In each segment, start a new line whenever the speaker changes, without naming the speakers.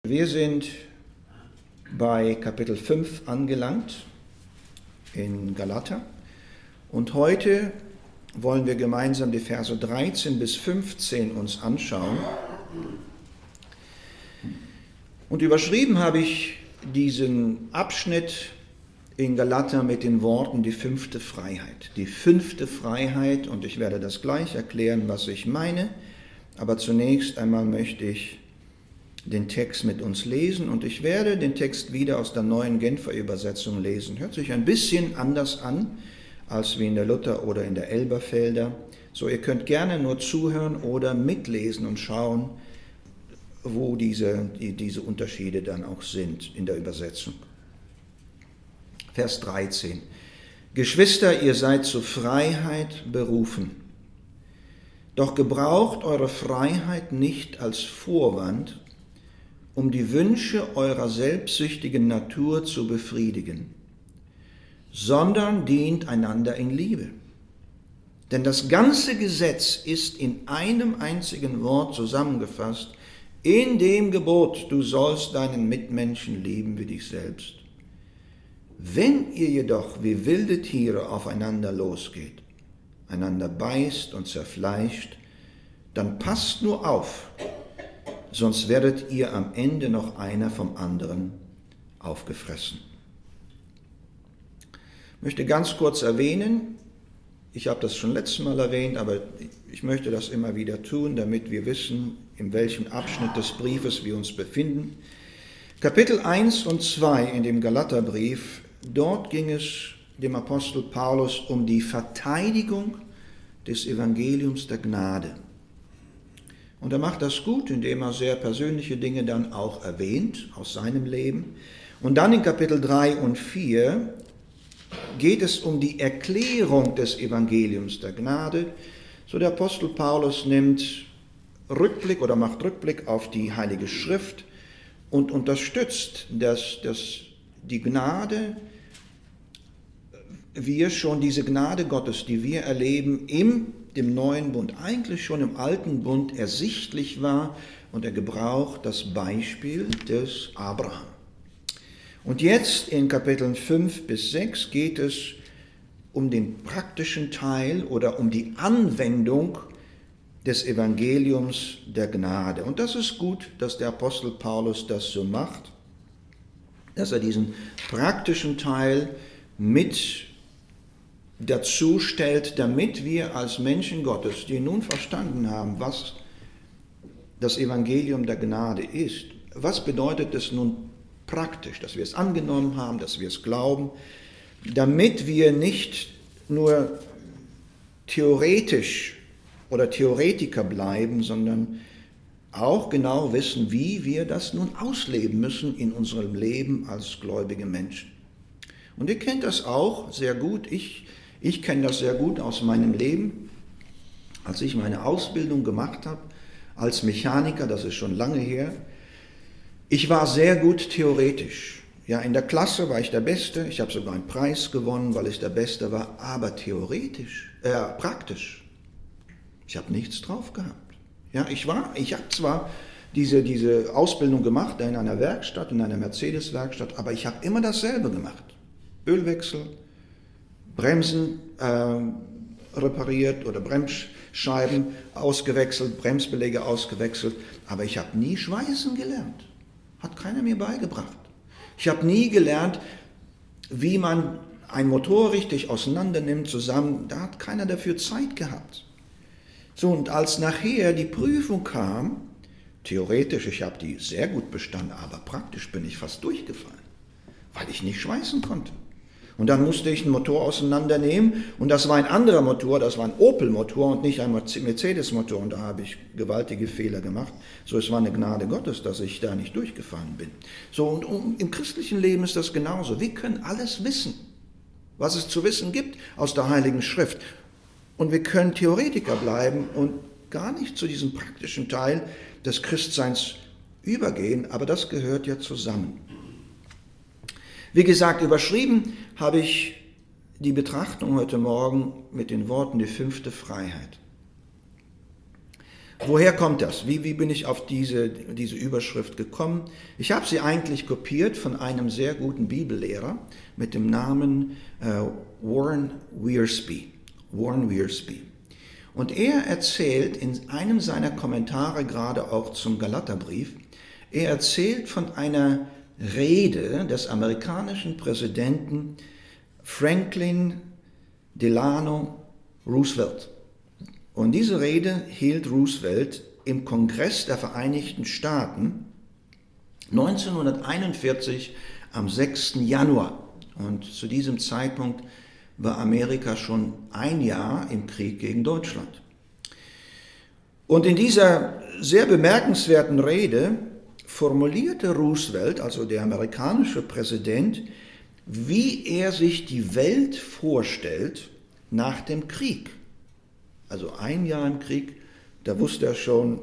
Wir sind bei Kapitel 5 angelangt in Galater und heute wollen wir gemeinsam die Verse 13 bis 15 uns anschauen. Und überschrieben habe ich diesen Abschnitt in Galater mit den Worten die fünfte Freiheit. Die fünfte Freiheit, und ich werde das gleich erklären, was ich meine, aber zunächst einmal möchte ich den Text mit uns lesen und ich werde den Text wieder aus der neuen Genfer Übersetzung lesen. Hört sich ein bisschen anders an, als wie in der Luther oder in der Elberfelder. So, ihr könnt gerne nur zuhören oder mitlesen und schauen, wo diese Unterschiede dann auch sind in der Übersetzung. Vers 13. Geschwister, ihr seid zur Freiheit berufen. Doch gebraucht eure Freiheit nicht als Vorwand, um die Wünsche eurer selbstsüchtigen Natur zu befriedigen, sondern dient einander in Liebe. Denn das ganze Gesetz ist in einem einzigen Wort zusammengefasst, in dem Gebot, du sollst deinen Mitmenschen lieben wie dich selbst. Wenn ihr jedoch wie wilde Tiere aufeinander losgeht, einander beißt und zerfleischt, dann passt nur auf, sonst werdet ihr am Ende noch einer vom anderen aufgefressen. Ich möchte ganz kurz erwähnen, ich habe das schon letztes Mal erwähnt, aber ich möchte das immer wieder tun, damit wir wissen, in welchem Abschnitt des Briefes wir uns befinden. Kapitel 1 und 2 in dem Galaterbrief, dort ging es dem Apostel Paulus um die Verteidigung des Evangeliums der Gnade. Und er macht das gut, indem er sehr persönliche Dinge dann auch erwähnt aus seinem Leben. Und dann in Kapitel 3 und 4 geht es um die Erklärung des Evangeliums der Gnade. So der Apostel Paulus nimmt Rückblick oder macht Rückblick auf die Heilige Schrift und unterstützt, dass die Gnade, wir schon diese Gnade Gottes, die wir erleben dem neuen Bund, eigentlich schon im alten Bund ersichtlich war und er gebraucht das Beispiel des Abraham. Und jetzt in Kapiteln 5 bis 6 geht es um den praktischen Teil oder um die Anwendung des Evangeliums der Gnade. Und das ist gut, dass der Apostel Paulus das so macht, dass er diesen praktischen Teil mit dazu stellt, damit wir als Menschen Gottes, die nun verstanden haben, was das Evangelium der Gnade ist, was bedeutet es nun praktisch, dass wir es angenommen haben, dass wir es glauben, damit wir nicht nur theoretisch oder Theoretiker bleiben, sondern auch genau wissen, wie wir das nun ausleben müssen in unserem Leben als gläubige Menschen. Und ihr kennt das auch sehr gut. Ich kenne das sehr gut aus meinem Leben, als ich meine Ausbildung gemacht habe als Mechaniker, das ist schon lange her. Ich war sehr gut theoretisch. Ja, in der Klasse war ich der Beste, ich habe sogar einen Preis gewonnen, weil ich der Beste war, aber praktisch. Ich habe nichts drauf gehabt. Ja, ich habe zwar diese Ausbildung gemacht in einer Werkstatt, in einer Mercedes-Werkstatt, aber ich habe immer dasselbe gemacht. Ölwechsel, Bremsen repariert oder Bremsscheiben ausgewechselt, Bremsbeläge ausgewechselt, aber ich habe nie Schweißen gelernt. Hat keiner mir beigebracht. Ich habe nie gelernt, wie man ein Motor richtig auseinander nimmt, zusammen. Da hat keiner dafür Zeit gehabt. So, und als nachher die Prüfung kam, theoretisch, ich habe die sehr gut bestanden, aber praktisch bin ich fast durchgefallen, weil ich nicht schweißen konnte. Und dann musste ich einen Motor auseinandernehmen und das war ein anderer Motor, das war ein Opel-Motor und nicht ein Mercedes-Motor und da habe ich gewaltige Fehler gemacht. So, es war eine Gnade Gottes, dass ich da nicht durchgefallen bin. So, und im christlichen Leben ist das genauso. Wir können alles wissen, was es zu wissen gibt aus der Heiligen Schrift. Und wir können Theoretiker bleiben und gar nicht zu diesem praktischen Teil des Christseins übergehen, aber das gehört ja zusammen. Wie gesagt, überschrieben habe ich die Betrachtung heute Morgen mit den Worten die fünfte Freiheit. Woher kommt das? Wie bin ich auf diese Überschrift gekommen? Ich habe sie eigentlich kopiert von einem sehr guten Bibellehrer mit dem Namen Warren Wiersbe. Warren Wiersbe. Und er erzählt in einem seiner Kommentare, gerade auch zum Galaterbrief, er erzählt von einer Rede des amerikanischen Präsidenten Franklin Delano Roosevelt. Und diese Rede hielt Roosevelt im Kongress der Vereinigten Staaten 1941 am 6. Januar. Und zu diesem Zeitpunkt war Amerika schon ein Jahr im Krieg gegen Deutschland. Und in dieser sehr bemerkenswerten Rede formulierte Roosevelt, also der amerikanische Präsident, wie er sich die Welt vorstellt nach dem Krieg. Also ein Jahr im Krieg, da wusste er schon,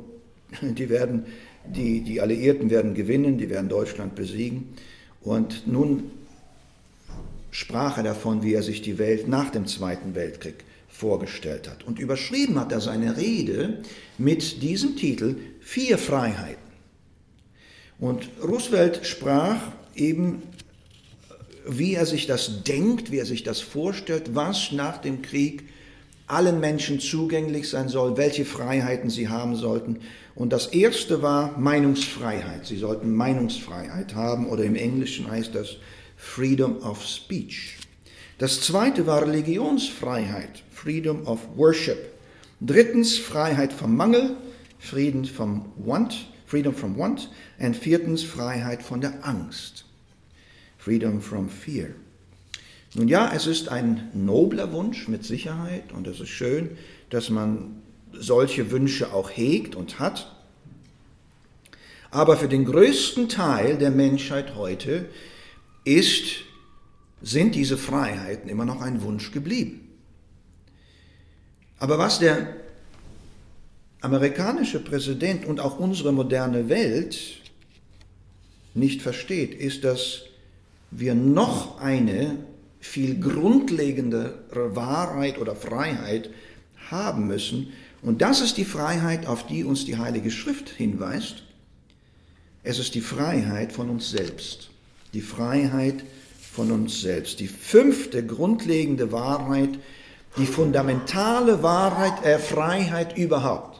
die Alliierten werden gewinnen, die werden Deutschland besiegen. Und nun sprach er davon, wie er sich die Welt nach dem Zweiten Weltkrieg vorgestellt hat. Und überschrieben hat er seine Rede mit diesem Titel 4 Freiheiten. Und Roosevelt sprach eben, wie er sich das denkt, wie er sich das vorstellt, was nach dem Krieg allen Menschen zugänglich sein soll, welche Freiheiten sie haben sollten. Und das erste war Meinungsfreiheit. Sie sollten Meinungsfreiheit haben, oder im Englischen heißt das Freedom of Speech. Das zweite war Religionsfreiheit, Freedom of Worship. Drittens Freiheit vom Mangel, Freedom from Want. Und viertens Freiheit von der Angst, Freedom from Fear. Nun ja, es ist ein nobler Wunsch mit Sicherheit und es ist schön, dass man solche Wünsche auch hegt und hat. Aber für den größten Teil der Menschheit heute sind diese Freiheiten immer noch ein Wunsch geblieben. Aber was der amerikanische Präsident und auch unsere moderne Welt nicht versteht, ist, dass wir noch eine viel grundlegendere Wahrheit oder Freiheit haben müssen. Und das ist die Freiheit, auf die uns die Heilige Schrift hinweist. Es ist die Freiheit von uns selbst. Die Freiheit von uns selbst. Die 5. grundlegende Wahrheit, die fundamentale Wahrheit, Freiheit überhaupt.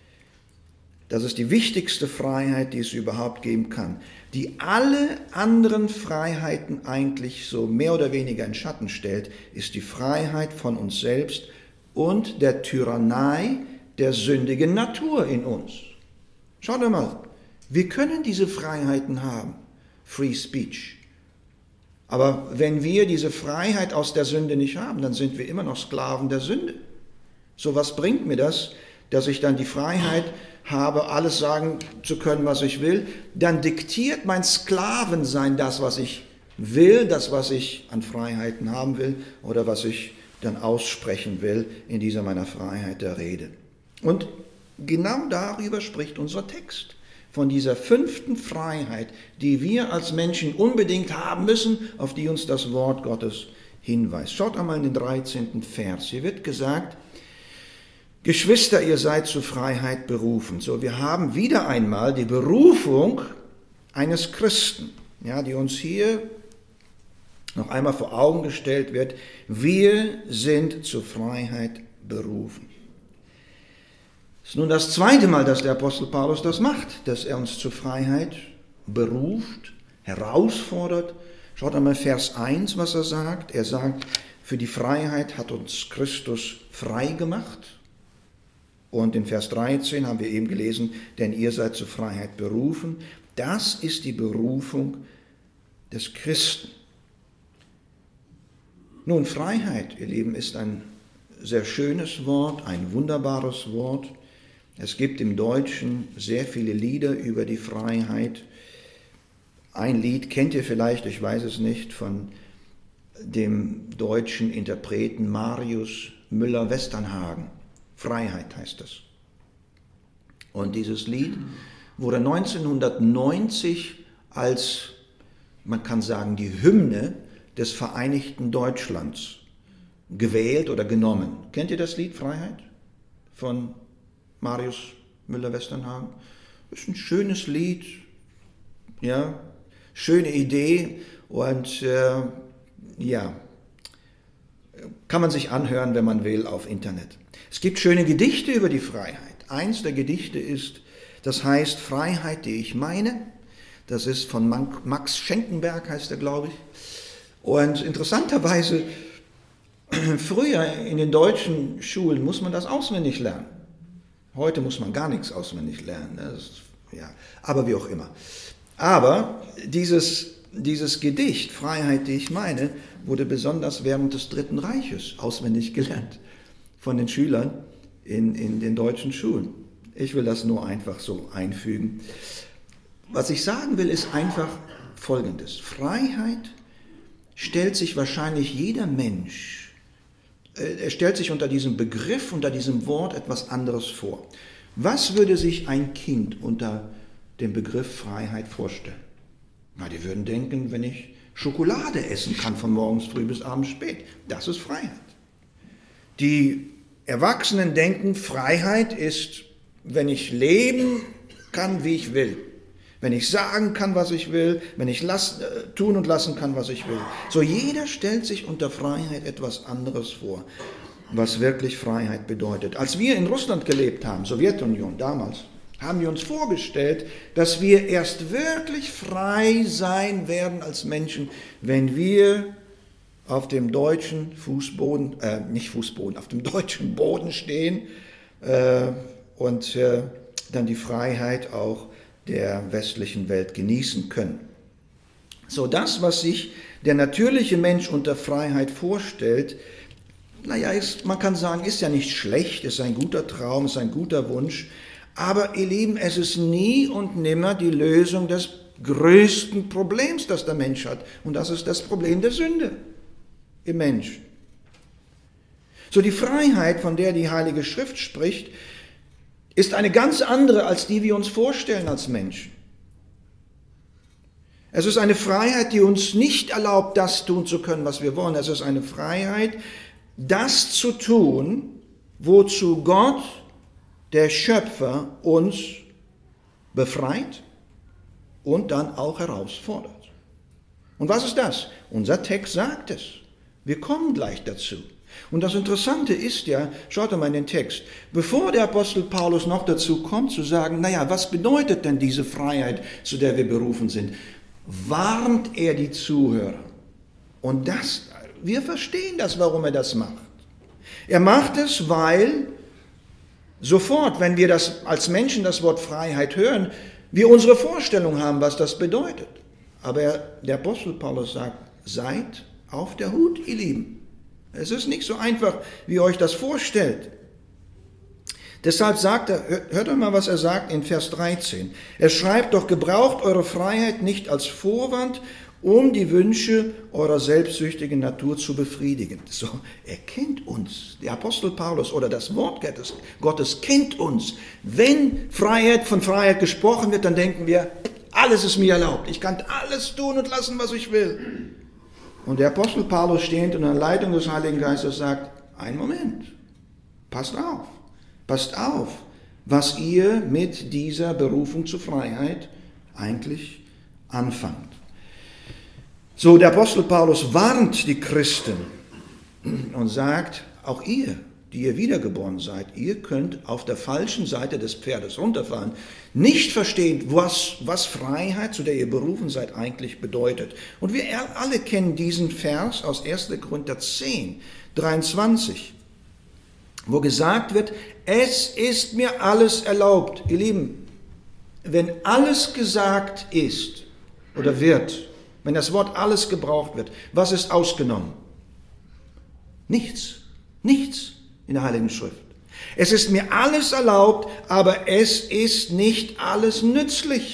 Das ist die wichtigste Freiheit, die es überhaupt geben kann, die alle anderen Freiheiten eigentlich so mehr oder weniger in Schatten stellt, ist die Freiheit von uns selbst und der Tyrannei der sündigen Natur in uns. Schaut mal, wir können diese Freiheiten haben, Free Speech. Aber wenn wir diese Freiheit aus der Sünde nicht haben, dann sind wir immer noch Sklaven der Sünde. So, was bringt mir das, dass ich dann die Freiheit habe, alles sagen zu können, was ich will? Dann diktiert mein Sklavensein das, was ich will, das, was ich an Freiheiten haben will oder was ich dann aussprechen will in dieser meiner Freiheit der Rede. Und genau darüber spricht unser Text. Von dieser 5. Freiheit, die wir als Menschen unbedingt haben müssen, auf die uns das Wort Gottes hinweist. Schaut einmal in den 13. Vers. Hier wird gesagt, Geschwister, ihr seid zur Freiheit berufen. So, wir haben wieder einmal die Berufung eines Christen, ja, die uns hier noch einmal vor Augen gestellt wird. Wir sind zur Freiheit berufen. Es ist nun das zweite Mal, dass der Apostel Paulus das macht, dass er uns zur Freiheit beruft, herausfordert. Schaut einmal Vers 1, was er sagt. Er sagt, für die Freiheit hat uns Christus frei gemacht. Und in Vers 13 haben wir eben gelesen, denn ihr seid zur Freiheit berufen. Das ist die Berufung des Christen. Nun, Freiheit, ihr Lieben, ist ein sehr schönes Wort, ein wunderbares Wort. Es gibt im Deutschen sehr viele Lieder über die Freiheit. Ein Lied kennt ihr vielleicht, ich weiß es nicht, von dem deutschen Interpreten Marius Müller-Westernhagen. Freiheit heißt es. Und dieses Lied wurde 1990 als, man kann sagen, die Hymne des Vereinigten Deutschlands gewählt oder genommen. Kennt ihr das Lied Freiheit von Marius Müller-Westernhagen. Ist ein schönes Lied, ja, schöne Idee und kann man sich anhören, wenn man will, auf Internet. Es gibt schöne Gedichte über die Freiheit. Eins der Gedichte ist, das heißt Freiheit, die ich meine. Das ist von Max Schenkenberg, heißt er, glaube ich. Und interessanterweise, früher in den deutschen Schulen muss man das auswendig lernen. Heute muss man gar nichts auswendig lernen. Aber wie auch immer. Aber dieses Gedicht, Freiheit, die ich meine, wurde besonders während des Dritten Reiches auswendig gelernt von den Schülern in den deutschen Schulen. Ich will das nur einfach so einfügen. Was ich sagen will, ist einfach Folgendes. Freiheit stellt sich wahrscheinlich jeder Mensch, er stellt sich unter diesem Begriff, unter diesem Wort etwas anderes vor. Was würde sich ein Kind unter dem Begriff Freiheit vorstellen? Na, die würden denken, wenn ich Schokolade essen kann von morgens früh bis abends spät, das ist Freiheit. Die Erwachsenen denken, Freiheit ist, wenn ich leben kann, wie ich will. Wenn ich sagen kann, was ich will, wenn ich tun und lassen kann, was ich will. So jeder stellt sich unter Freiheit etwas anderes vor, was wirklich Freiheit bedeutet. Als wir in Russland gelebt haben, Sowjetunion damals, haben wir uns vorgestellt, dass wir erst wirklich frei sein werden als Menschen, wenn wir auf dem deutschen auf dem deutschen Boden stehen und dann die Freiheit auch der westlichen Welt genießen können. So das, was sich der natürliche Mensch unter Freiheit vorstellt, man kann sagen, ist ja nicht schlecht, ist ein guter Traum, ist ein guter Wunsch, aber ihr Lieben, es ist nie und nimmer die Lösung des größten Problems, das der Mensch hat, und das ist das Problem der Sünde im Menschen. So die Freiheit, von der die Heilige Schrift spricht, ist eine ganz andere, als die wir uns vorstellen als Menschen. Es ist eine Freiheit, die uns nicht erlaubt, das tun zu können, was wir wollen. Es ist eine Freiheit, das zu tun, wozu Gott, der Schöpfer, uns befreit und dann auch herausfordert. Und was ist das? Unser Text sagt es. Wir kommen gleich dazu. Und das Interessante ist ja, schaut mal in den Text, bevor der Apostel Paulus noch dazu kommt zu sagen, was bedeutet denn diese Freiheit, zu der wir berufen sind, warnt er die Zuhörer. Und wir verstehen das, warum er das macht. Er macht es, weil sofort, wenn wir als Menschen das Wort Freiheit hören, wir unsere Vorstellung haben, was das bedeutet. Aber der Apostel Paulus sagt, seid auf der Hut, ihr Lieben. Es ist nicht so einfach, wie ihr euch das vorstellt. Deshalb sagt er, hört doch mal, was er sagt in Vers 13. Er schreibt doch, gebraucht eure Freiheit nicht als Vorwand, um die Wünsche eurer selbstsüchtigen Natur zu befriedigen. So, er kennt uns. Der Apostel Paulus oder das Wort Gottes kennt uns. Wenn von Freiheit gesprochen wird, dann denken wir, alles ist mir erlaubt. Ich kann alles tun und lassen, was ich will. Und der Apostel Paulus stehend unter Leitung des Heiligen Geistes sagt, einen Moment, passt auf, was ihr mit dieser Berufung zur Freiheit eigentlich anfangt. So, der Apostel Paulus warnt die Christen und sagt, auch ihr, die ihr wiedergeboren seid, ihr könnt auf der falschen Seite des Pferdes runterfahren, nicht verstehen, was Freiheit, zu der ihr berufen seid, eigentlich bedeutet. Und wir alle kennen diesen Vers aus 1. Korinther 10, 23, wo gesagt wird, es ist mir alles erlaubt. Ihr Lieben, wenn alles gesagt ist oder wird, wenn das Wort alles gebraucht wird, was ist ausgenommen? Nichts in der Heiligen Schrift. Es ist mir alles erlaubt, aber es ist nicht alles nützlich.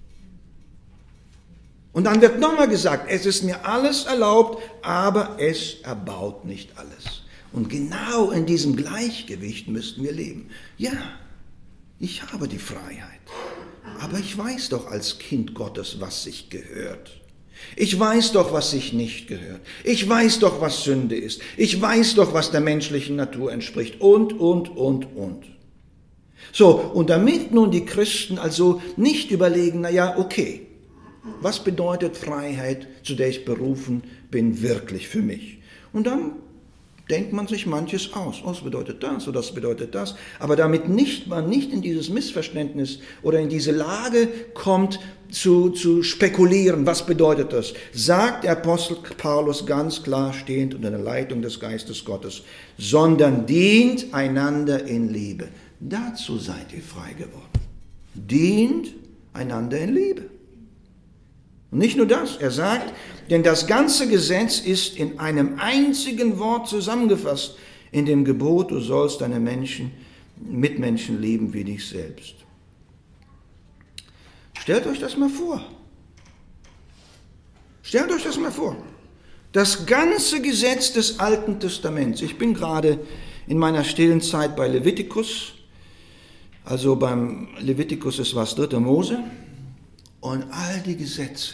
Und dann wird nochmal gesagt, es ist mir alles erlaubt, aber es erbaut nicht alles. Und genau in diesem Gleichgewicht müssten wir leben. Ja, ich habe die Freiheit, aber ich weiß doch als Kind Gottes, was sich gehört. Ich weiß doch, was sich nicht gehört. Ich weiß doch, was Sünde ist. Ich weiß doch, was der menschlichen Natur entspricht. Und. So, und damit nun die Christen also nicht überlegen, naja, okay, was bedeutet Freiheit, zu der ich berufen bin, wirklich für mich? Und dann denkt man sich manches aus. Oh, das bedeutet das oder das bedeutet das. Aber damit man nicht in dieses Missverständnis oder in diese Lage kommt, zu spekulieren, was bedeutet das, sagt der Apostel Paulus ganz klar stehend unter der Leitung des Geistes Gottes, sondern dient einander in Liebe. Dazu seid ihr frei geworden. Dient einander in Liebe. Und nicht nur das, er sagt, denn das ganze Gesetz ist in einem einzigen Wort zusammengefasst, in dem Gebot, du sollst deine Mitmenschen lieben wie dich selbst. Stellt euch das mal vor. Stellt euch das mal vor. Das ganze Gesetz des Alten Testaments. Ich bin gerade in meiner stillen Zeit bei Levitikus. Also beim Levitikus ist was 3. Mose. Und all die Gesetze,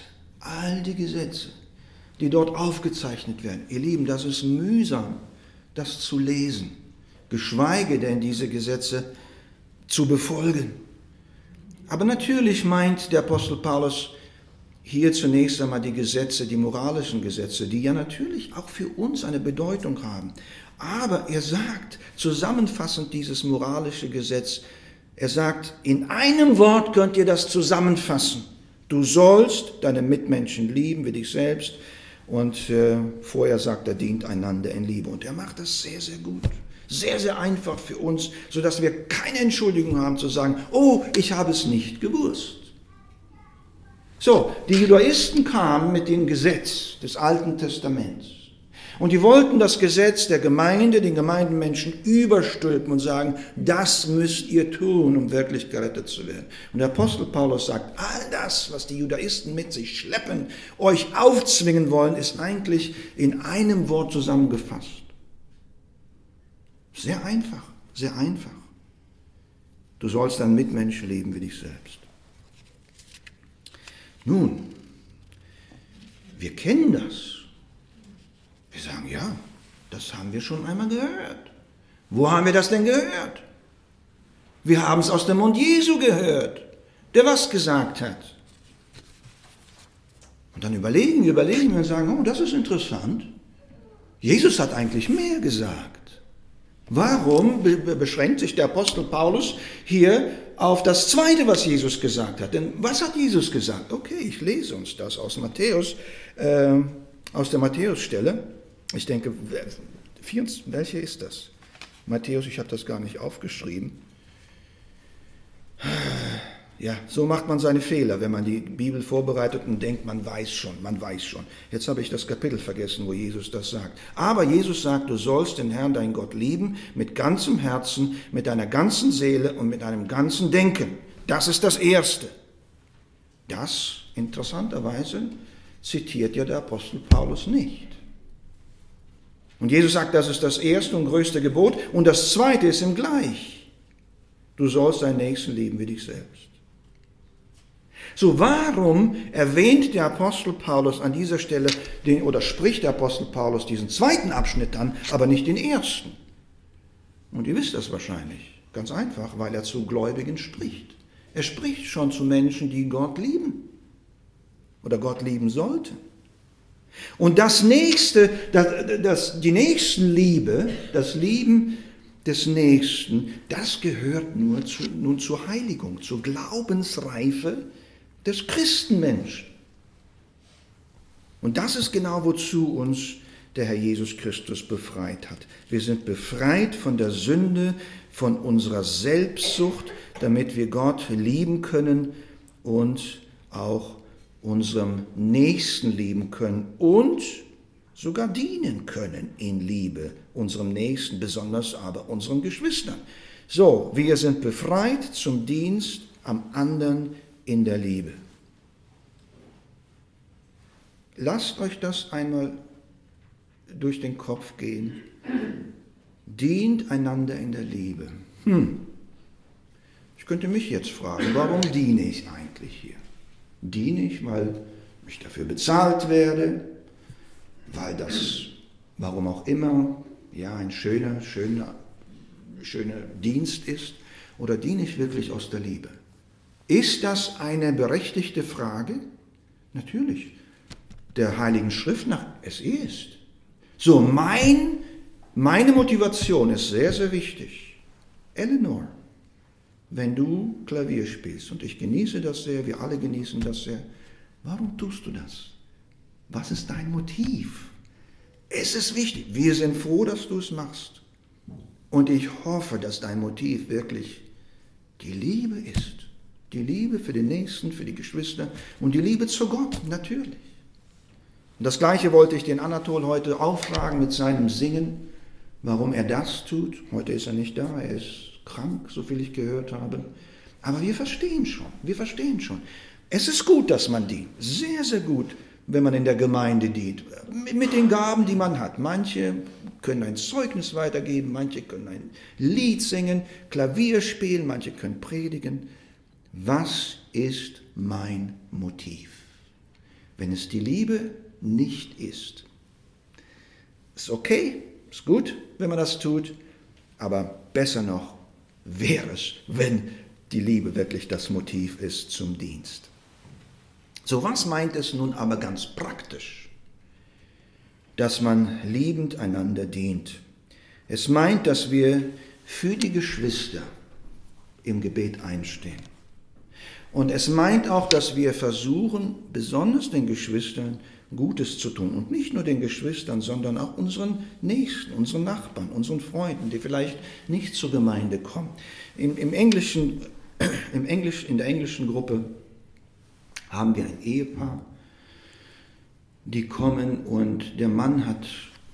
die dort aufgezeichnet werden. Ihr Lieben, das ist mühsam, das zu lesen. Geschweige denn diese Gesetze zu befolgen. Aber natürlich meint der Apostel Paulus hier zunächst einmal die Gesetze, die moralischen Gesetze, die ja natürlich auch für uns eine Bedeutung haben. Aber er sagt zusammenfassend dieses moralische Gesetz, er sagt, in einem Wort könnt ihr das zusammenfassen. Du sollst deine Mitmenschen lieben wie dich selbst. Und vorher sagt er, dient einander in Liebe. Und er macht das sehr, sehr gut. Sehr, sehr einfach für uns, sodass wir keine Entschuldigung haben zu sagen, oh, ich habe es nicht gewusst. So, die Judaisten kamen mit dem Gesetz des Alten Testaments. Und die wollten das Gesetz der Gemeinde, den Gemeindemenschen überstülpen und sagen, das müsst ihr tun, um wirklich gerettet zu werden. Und der Apostel Paulus sagt, all das, was die Judaisten mit sich schleppen, euch aufzwingen wollen, ist eigentlich in einem Wort zusammengefasst. Sehr einfach, sehr einfach. Du sollst deinen Mitmenschen lieben wie dich selbst. Nun, wir kennen das. Wir sagen, ja, das haben wir schon einmal gehört. Wo haben wir das denn gehört? Wir haben es aus dem Mund Jesu gehört, der was gesagt hat. Und dann überlegen wir und sagen, oh, das ist interessant. Jesus hat eigentlich mehr gesagt. Warum beschränkt sich der Apostel Paulus hier auf das Zweite, was Jesus gesagt hat? Denn was hat Jesus gesagt? Okay, ich lese uns das aus Matthäus, aus der Matthäusstelle. Ich denke, welche ist das? Matthäus, ich habe das gar nicht aufgeschrieben. Ja, so macht man seine Fehler, wenn man die Bibel vorbereitet und denkt, man weiß schon. Jetzt habe ich das Kapitel vergessen, wo Jesus das sagt. Aber Jesus sagt, du sollst den Herrn, deinen Gott, lieben, mit ganzem Herzen, mit deiner ganzen Seele und mit deinem ganzen Denken. Das ist das Erste. Das, interessanterweise, zitiert ja der Apostel Paulus nicht. Und Jesus sagt, das ist das erste und größte Gebot. Und das zweite ist ihm gleich. Du sollst deinen Nächsten lieben wie dich selbst. So, warum erwähnt der Apostel Paulus an dieser Stelle, oder spricht der Apostel Paulus diesen zweiten Abschnitt an, aber nicht den ersten? Und ihr wisst das wahrscheinlich. Ganz einfach, weil er zu Gläubigen spricht. Er spricht schon zu Menschen, die Gott lieben oder Gott lieben sollten. Und das Nächste, die Nächstenliebe, das Lieben des Nächsten, das gehört nun zur Heiligung, zur Glaubensreife des Christenmenschen. Und das ist genau, wozu uns der Herr Jesus Christus befreit hat. Wir sind befreit von der Sünde, von unserer Selbstsucht, damit wir Gott lieben können und auch unserem Nächsten lieben können und sogar dienen können in Liebe, unserem Nächsten, besonders aber unseren Geschwistern. So, wir sind befreit zum Dienst am anderen in der Liebe. Lasst euch das einmal durch den Kopf gehen. Dient einander in der Liebe. Ich könnte mich jetzt fragen, warum diene ich eigentlich hier? Diene ich, weil ich dafür bezahlt werde, weil das, warum auch immer, ja, ein schöner Dienst ist? oder diene ich wirklich aus der Liebe? Ist das eine berechtigte Frage? Natürlich. Der Heiligen Schrift nach, es ist. So, meine Motivation ist sehr, sehr wichtig. Eleanor, wenn du Klavier spielst, und ich genieße das sehr, wir alle genießen das sehr, warum tust du das? Was ist dein Motiv? Es ist wichtig. Wir sind froh, dass du es machst. Und ich hoffe, dass dein Motiv wirklich die Liebe ist. Die Liebe für den Nächsten, für die Geschwister und die Liebe zu Gott, natürlich. Und das Gleiche wollte ich den Anatol heute auffragen mit seinem Singen, warum er das tut. Heute ist er nicht da, er ist krank, so viel ich gehört habe. Aber wir verstehen schon. Es ist gut, dass man dient. Sehr, sehr gut, wenn man in der Gemeinde dient. Mit den Gaben, die man hat. Manche können ein Zeugnis weitergeben, manche können ein Lied singen, Klavier spielen, manche können predigen. Was ist mein Motiv? Wenn es die Liebe nicht ist, ist okay, ist gut, wenn man das tut, aber besser noch wäre es, wenn die Liebe wirklich das Motiv ist zum Dienst. So, was meint es nun aber ganz praktisch, dass man liebend einander dient? Es meint, dass wir für die Geschwister im Gebet einstehen. Und es meint auch, dass wir versuchen, besonders den Geschwistern Gutes zu tun. Und nicht nur den Geschwistern, sondern auch unseren Nächsten, unseren Nachbarn, unseren Freunden, die vielleicht nicht zur Gemeinde kommen. In der englischen Gruppe haben wir ein Ehepaar, die kommen und der Mann hat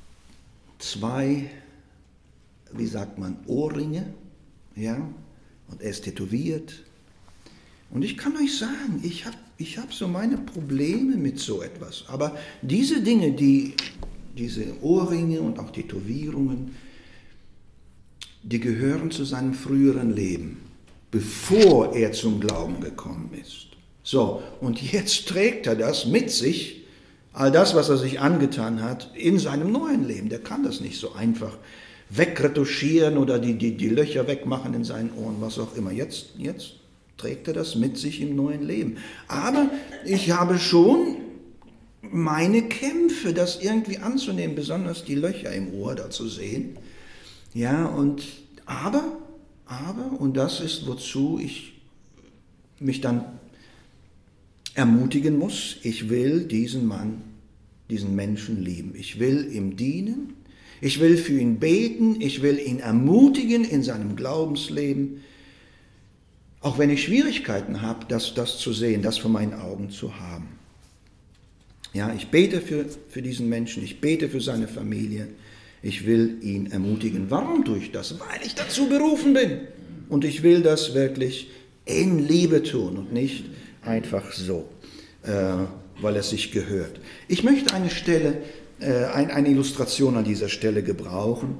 2, Ohrringe, ja, und er ist tätowiert. Und ich kann euch sagen, ich hab so meine Probleme mit so etwas. Aber diese Dinge, diese Ohrringe und auch Tätowierungen, die gehören zu seinem früheren Leben, bevor er zum Glauben gekommen ist. So, und jetzt trägt er das mit sich, all das, was er sich angetan hat, in seinem neuen Leben. Der kann das nicht so einfach wegretuschieren oder die Löcher wegmachen in seinen Ohren, was auch immer. Jetzt trägt er das mit sich im neuen Leben. Aber ich habe schon meine Kämpfe, das irgendwie anzunehmen, besonders die Löcher im Ohr da zu sehen. Ja, aber, und das ist, wozu ich mich dann ermutigen muss, ich will diesen Mann, diesen Menschen lieben. Ich will ihm dienen, ich will für ihn beten, ich will ihn ermutigen in seinem Glaubensleben, auch wenn ich Schwierigkeiten habe, das zu sehen, das vor meinen Augen zu haben. Ja, ich bete für diesen Menschen, ich bete für seine Familie, ich will ihn ermutigen. Warum tue ich das? Weil ich dazu berufen bin. Und ich will das wirklich in Liebe tun und nicht einfach so, weil es sich gehört. Ich möchte eine Illustration an dieser Stelle gebrauchen,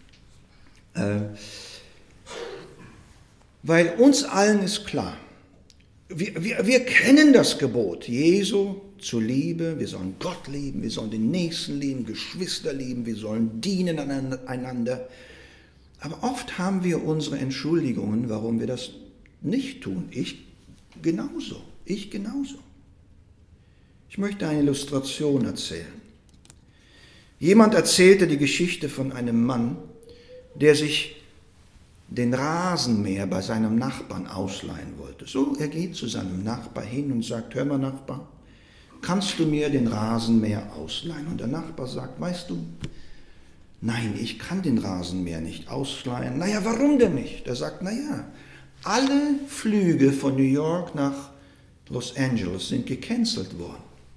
weil uns allen ist klar, wir kennen das Gebot Jesu zur Liebe, wir sollen Gott lieben, wir sollen den Nächsten lieben, Geschwister lieben, wir sollen dienen einander. Aber oft haben wir unsere Entschuldigungen, warum wir das nicht tun. Ich genauso. Ich möchte eine Illustration erzählen. Jemand erzählte die Geschichte von einem Mann, der sich den Rasenmäher bei seinem Nachbarn ausleihen wollte. So, er geht zu seinem Nachbar hin und sagt, hör mal Nachbar, kannst du mir den Rasenmäher ausleihen? Und der Nachbar sagt, weißt du, nein, ich kann den Rasenmäher nicht ausleihen. Naja, warum denn nicht? Er sagt, naja, alle Flüge von New York nach Los Angeles sind gecancelt worden.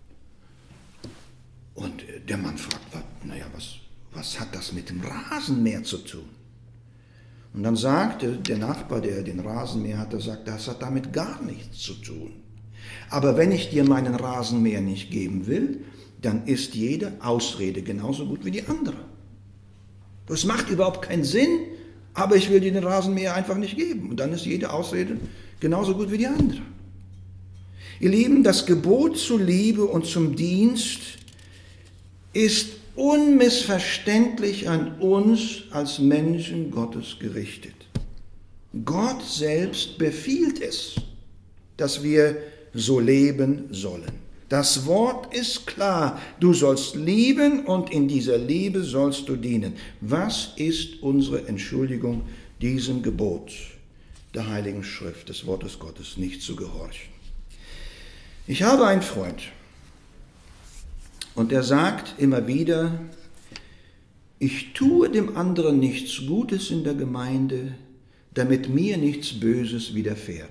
Und der Mann fragt, naja, was hat das mit dem Rasenmäher zu tun? Und dann sagte der Nachbar, der den Rasenmäher hatte, das hat damit gar nichts zu tun. Aber wenn ich dir meinen Rasenmäher nicht geben will, dann ist jede Ausrede genauso gut wie die andere. Das macht überhaupt keinen Sinn, aber ich will dir den Rasenmäher einfach nicht geben. Und dann ist jede Ausrede genauso gut wie die andere. Ihr Lieben, das Gebot zur Liebe und zum Dienst ist unmissverständlich an uns als Menschen Gottes gerichtet. Gott selbst befiehlt es, dass wir so leben sollen. Das Wort ist klar, du sollst lieben und in dieser Liebe sollst du dienen. Was ist unsere Entschuldigung diesem Gebot der Heiligen Schrift, des Wortes Gottes, nicht zu gehorchen? Ich habe einen Freund und der sagt immer wieder, ich tue dem anderen nichts Gutes in der Gemeinde, damit mir nichts Böses widerfährt.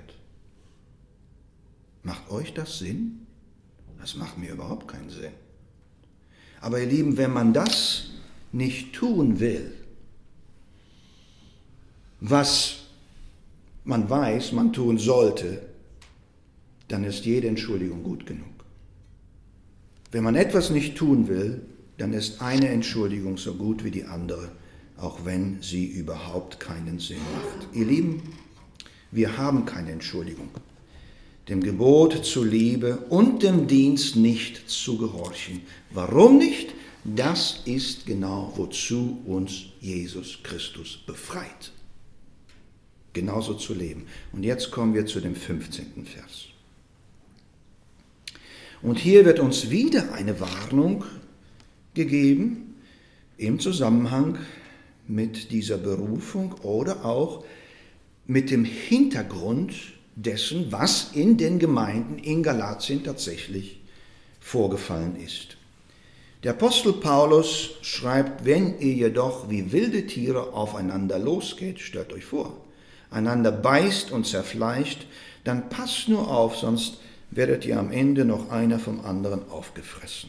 Macht euch das Sinn? Das macht mir überhaupt keinen Sinn. Aber ihr Lieben, wenn man das nicht tun will, was man weiß, man tun sollte, dann ist jede Entschuldigung gut genug. Wenn man etwas nicht tun will, dann ist eine Entschuldigung so gut wie die andere, auch wenn sie überhaupt keinen Sinn macht. Ihr Lieben, wir haben keine Entschuldigung, dem Gebot zur Liebe und dem Dienst nicht zu gehorchen. Warum nicht? Das ist genau, wozu uns Jesus Christus befreit. Genauso zu leben. Und jetzt kommen wir zu dem 15. Vers. Und hier wird uns wieder eine Warnung gegeben im Zusammenhang mit dieser Berufung oder auch mit dem Hintergrund dessen, was in den Gemeinden in Galatien tatsächlich vorgefallen ist. Der Apostel Paulus schreibt, wenn ihr jedoch wie wilde Tiere aufeinander losgeht, stellt euch vor, einander beißt und zerfleischt, dann passt nur auf, sonst werdet ihr am Ende noch einer vom anderen aufgefressen.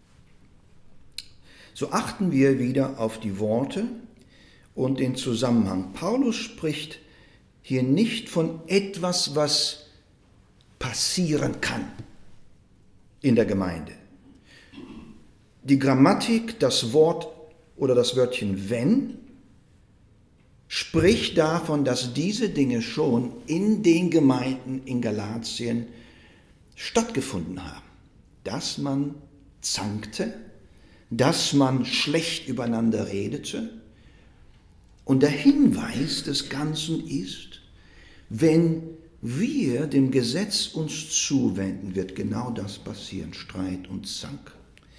So achten wir wieder auf die Worte und den Zusammenhang. Paulus spricht hier nicht von etwas, was passieren kann in der Gemeinde. Die Grammatik, das Wort oder das Wörtchen wenn, spricht davon, dass diese Dinge schon in den Gemeinden in Galatien stattgefunden haben. Dass man zankte, dass man schlecht übereinander redete. Und der Hinweis des Ganzen ist, wenn wir dem Gesetz uns zuwenden, wird genau das passieren, Streit und Zank.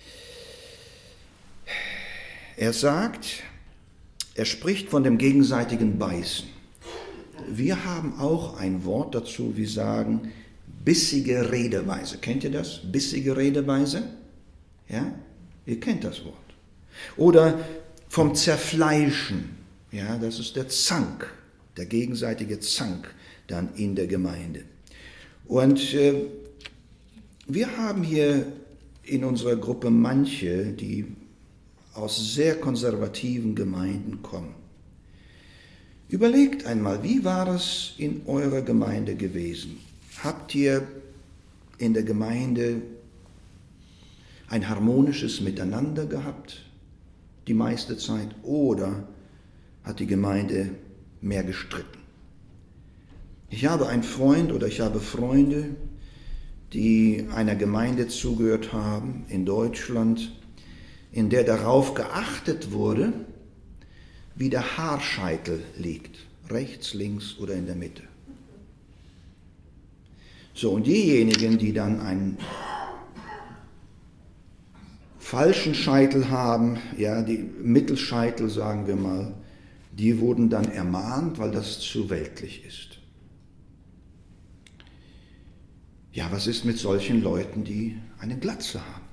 Er sagt, er spricht von dem gegenseitigen Beißen. Wir haben auch ein Wort dazu, wir sagen bissige Redeweise. Kennt ihr das? Bissige Redeweise? Ja, ihr kennt das Wort. Oder vom Zerfleischen. Ja, das ist der Zank, der gegenseitige Zank dann in der Gemeinde. Und wir haben hier in unserer Gruppe manche, die aus sehr konservativen Gemeinden kommen. Überlegt einmal, wie war es in eurer Gemeinde gewesen? Habt ihr in der Gemeinde ein harmonisches Miteinander gehabt, die meiste Zeit, oder hat die Gemeinde mehr gestritten? Ich habe einen Freund oder ich habe Freunde, die einer Gemeinde zugehört haben in Deutschland, in der darauf geachtet wurde, wie der Haarscheitel liegt, rechts, links oder in der Mitte. So, und diejenigen, die dann einen falschen Scheitel haben, ja, die Mittelscheitel, sagen wir mal, die wurden dann ermahnt, weil das zu weltlich ist. Ja, was ist mit solchen Leuten, die eine Glatze haben?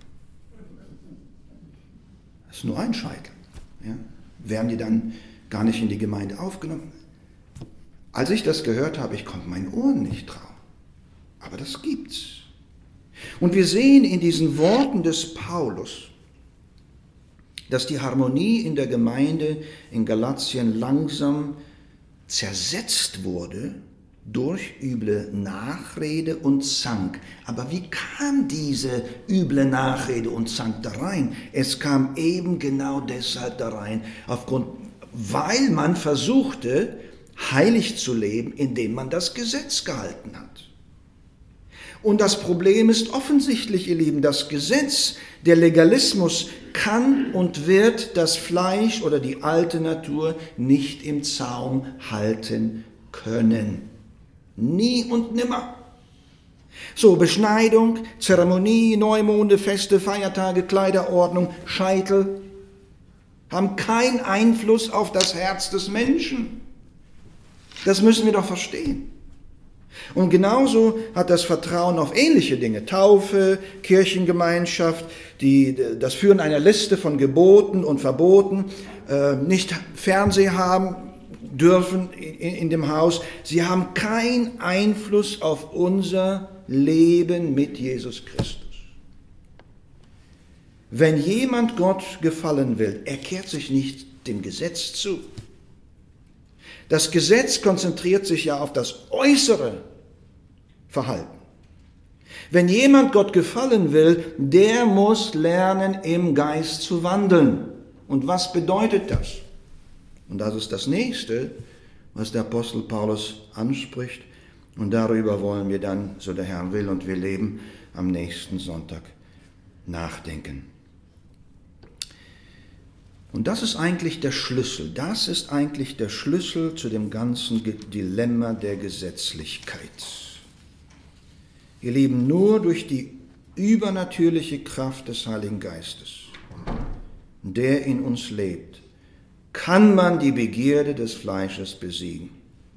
Das ist nur ein Scheitel. Ja? Werden die dann gar nicht in die Gemeinde aufgenommen? Als ich das gehört habe, ich konnte meinen Ohren nicht trauen. Aber das gibt's. Und wir sehen in diesen Worten des Paulus, dass die Harmonie in der Gemeinde in Galatien langsam zersetzt wurde durch üble Nachrede und Zank. Aber wie kam diese üble Nachrede und Zank da rein? Es kam eben genau deshalb da rein, weil man versuchte, heilig zu leben, indem man das Gesetz gehalten hat. Und das Problem ist offensichtlich, ihr Lieben, das Gesetz, der Legalismus kann und wird das Fleisch oder die alte Natur nicht im Zaum halten können. Nie und nimmer. So, Beschneidung, Zeremonie, Neumonde, Feste, Feiertage, Kleiderordnung, Scheitel haben keinen Einfluss auf das Herz des Menschen. Das müssen wir doch verstehen. Und genauso hat das Vertrauen auf ähnliche Dinge, Taufe, Kirchengemeinschaft, das Führen einer Liste von Geboten und Verboten, nicht Fernseher haben dürfen in dem Haus. Sie haben keinen Einfluss auf unser Leben mit Jesus Christus. Wenn jemand Gott gefallen will, er kehrt sich nicht dem Gesetz zu. Das Gesetz konzentriert sich ja auf das äußere Verhalten. Wenn jemand Gott gefallen will, der muss lernen, im Geist zu wandeln. Und was bedeutet das? Und das ist das Nächste, was der Apostel Paulus anspricht. Und darüber wollen wir dann, so der Herr will und wir leben, am nächsten Sonntag nachdenken. Und das ist eigentlich der Schlüssel. Das ist eigentlich der Schlüssel zu dem ganzen Dilemma der Gesetzlichkeit. Ihr Lieben, nur durch die übernatürliche Kraft des Heiligen Geistes, der in uns lebt, kann man die Begierde des Fleisches besiegen.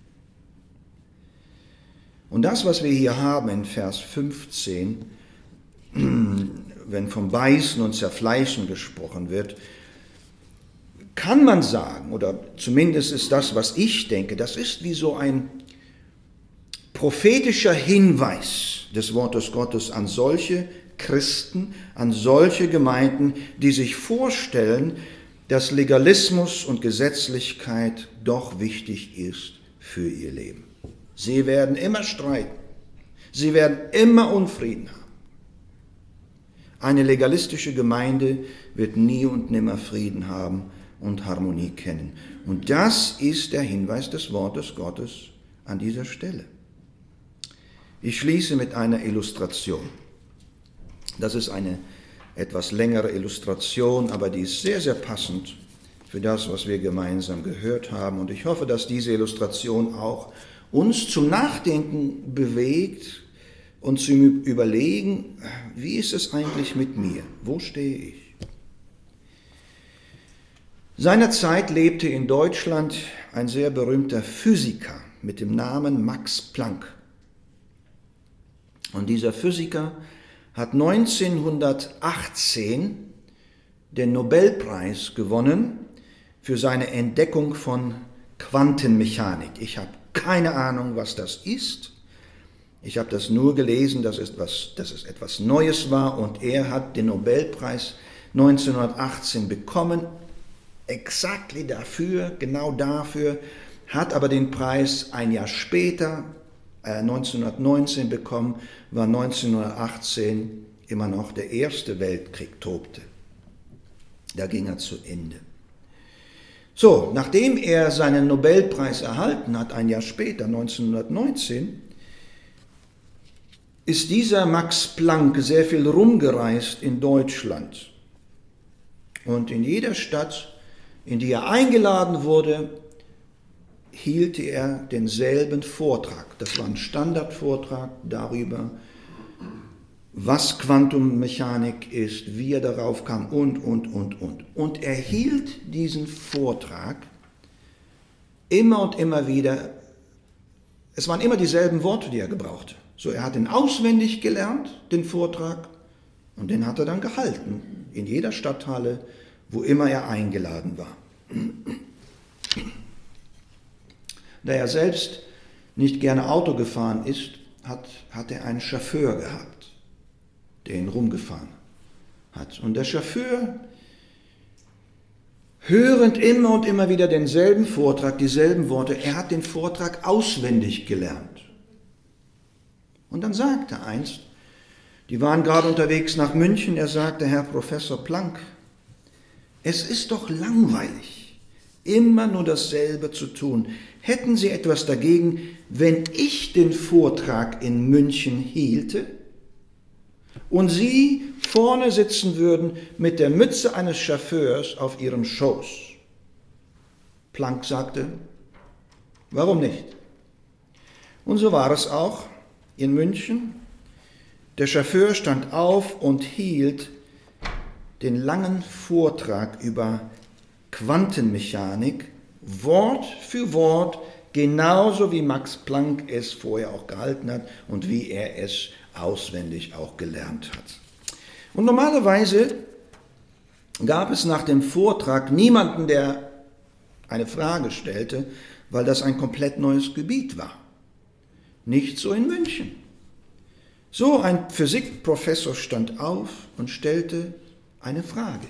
Und das, was wir hier haben in Vers 15, wenn vom Beißen und Zerfleischen gesprochen wird, kann man sagen, oder zumindest ist das, was ich denke, das ist wie so ein prophetischer Hinweis des Wortes Gottes an solche Christen, an solche Gemeinden, die sich vorstellen, dass Legalismus und Gesetzlichkeit doch wichtig ist für ihr Leben. Sie werden immer streiten. Sie werden immer Unfrieden haben. Eine legalistische Gemeinde wird nie und nimmer Frieden haben und Harmonie kennen. Und das ist der Hinweis des Wortes Gottes an dieser Stelle. Ich schließe mit einer Illustration. Das ist eine etwas längere Illustration, aber die ist sehr, sehr passend für das, was wir gemeinsam gehört haben. Und ich hoffe, dass diese Illustration auch uns zum Nachdenken bewegt und zum Überlegen, wie ist es eigentlich mit mir? Wo stehe ich? Seinerzeit lebte in Deutschland ein sehr berühmter Physiker mit dem Namen Max Planck. Und dieser Physiker hat 1918 den Nobelpreis gewonnen für seine Entdeckung von Quantenmechanik. Ich habe keine Ahnung, was das ist. Ich habe das nur gelesen, dass es etwas Neues war, und er hat den Nobelpreis 1918 bekommen, exakt dafür, genau dafür, hat aber den Preis ein Jahr später, 1919 bekommen, war 1918 immer noch der Erste Weltkrieg tobte. Da ging er zu Ende. So, nachdem er seinen Nobelpreis erhalten hat, ein Jahr später, 1919, ist dieser Max Planck sehr viel rumgereist in Deutschland. Und in jeder Stadt, in die er eingeladen wurde, hielt er denselben Vortrag. Das war ein Standardvortrag darüber, was Quantenmechanik ist, wie er darauf kam und. Und er hielt diesen Vortrag immer und immer wieder. Es waren immer dieselben Worte, die er gebrauchte. So, er hat ihn auswendig gelernt, den Vortrag, und den hat er dann gehalten, in jeder Stadthalle, wo immer er eingeladen war. Da er selbst nicht gerne Auto gefahren ist, hat er einen Chauffeur gehabt, der ihn rumgefahren hat. Und der Chauffeur, hörend immer und immer wieder denselben Vortrag, dieselben Worte, er hat den Vortrag auswendig gelernt. Und dann sagte er einst, die waren gerade unterwegs nach München, er sagte, Herr Professor Planck, es ist doch langweilig, immer nur dasselbe zu tun. Hätten Sie etwas dagegen, wenn ich den Vortrag in München hielte und Sie vorne sitzen würden mit der Mütze eines Chauffeurs auf Ihrem Schoß? Planck sagte, warum nicht? Und so war es auch in München. Der Chauffeur stand auf und hielt den langen Vortrag über Quantenmechanik, Wort für Wort, genauso wie Max Planck es vorher auch gehalten hat und wie er es auswendig auch gelernt hat. Und normalerweise gab es nach dem Vortrag niemanden, der eine Frage stellte, weil das ein komplett neues Gebiet war. Nicht so in München. So ein Physikprofessor stand auf und stellte eine Frage.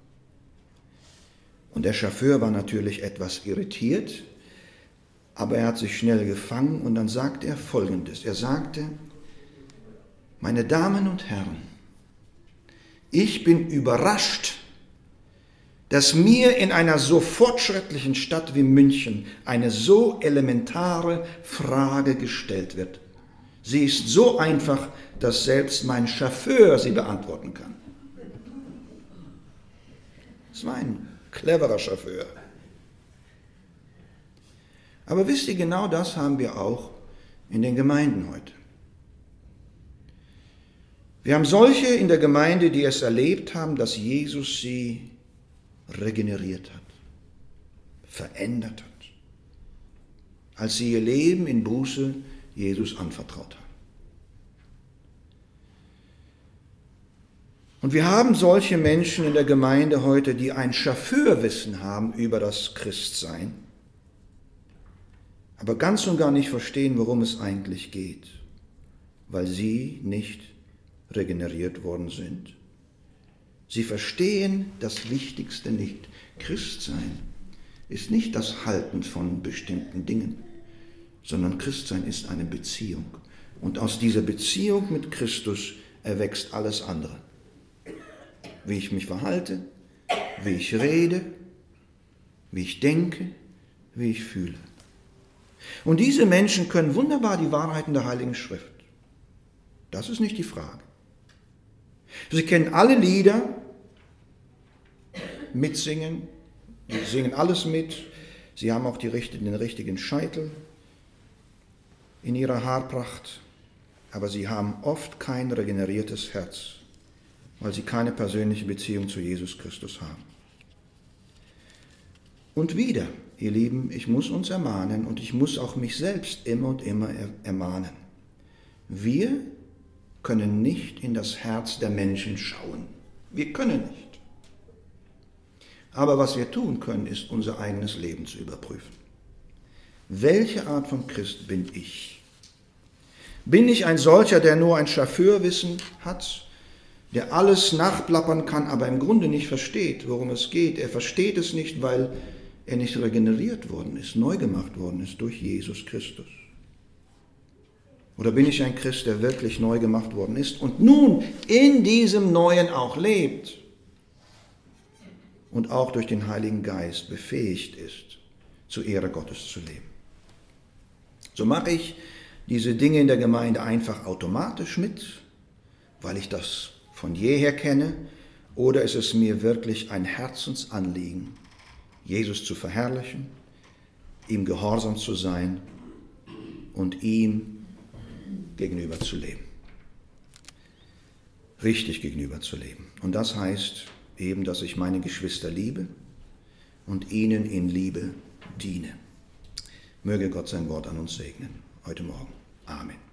Und der Chauffeur war natürlich etwas irritiert, aber er hat sich schnell gefangen und dann sagte er Folgendes. Er sagte, meine Damen und Herren, ich bin überrascht, dass mir in einer so fortschrittlichen Stadt wie München eine so elementare Frage gestellt wird. Sie ist so einfach, dass selbst mein Chauffeur sie beantworten kann. Das war ein cleverer Chauffeur. Aber wisst ihr, genau das haben wir auch in den Gemeinden heute. Wir haben solche in der Gemeinde, die es erlebt haben, dass Jesus sie regeneriert hat, verändert hat, als sie ihr Leben in Buße Jesus anvertraut haben. Und wir haben solche Menschen in der Gemeinde heute, die ein Chauffeurwissen haben über das Christsein, aber ganz und gar nicht verstehen, worum es eigentlich geht, weil sie nicht regeneriert worden sind. Sie verstehen das Wichtigste nicht. Christsein ist nicht das Halten von bestimmten Dingen, sondern Christsein ist eine Beziehung. Und aus dieser Beziehung mit Christus erwächst alles andere. Wie ich mich verhalte, wie ich rede, wie ich denke, wie ich fühle. Und diese Menschen können wunderbar die Wahrheiten der Heiligen Schrift. Das ist nicht die Frage. Sie kennen alle Lieder, mitsingen, sie singen alles mit, sie haben auch den richtigen Scheitel in ihrer Haarpracht, aber sie haben oft kein regeneriertes Herz, weil sie keine persönliche Beziehung zu Jesus Christus haben. Und wieder, ihr Lieben, ich muss uns ermahnen und ich muss auch mich selbst immer und immer ermahnen. Wir können nicht in das Herz der Menschen schauen. Wir können nicht. Aber was wir tun können, ist unser eigenes Leben zu überprüfen. Welche Art von Christ bin ich? Bin ich ein solcher, der nur ein Chauffeurwissen hat, der alles nachplappern kann, aber im Grunde nicht versteht, worum es geht? Er versteht es nicht, weil er nicht regeneriert worden ist, neu gemacht worden ist durch Jesus Christus. Oder bin ich ein Christ, der wirklich neu gemacht worden ist und nun in diesem Neuen auch lebt und auch durch den Heiligen Geist befähigt ist, zur Ehre Gottes zu leben? So mache ich diese Dinge in der Gemeinde einfach automatisch mit, weil ich das von jeher kenne, oder ist es mir wirklich ein Herzensanliegen, Jesus zu verherrlichen, ihm gehorsam zu sein und ihm gegenüber zu leben. Richtig gegenüber zu leben. Und das heißt eben, dass ich meine Geschwister liebe und ihnen in Liebe diene. Möge Gott sein Wort an uns segnen. Heute Morgen. Amen.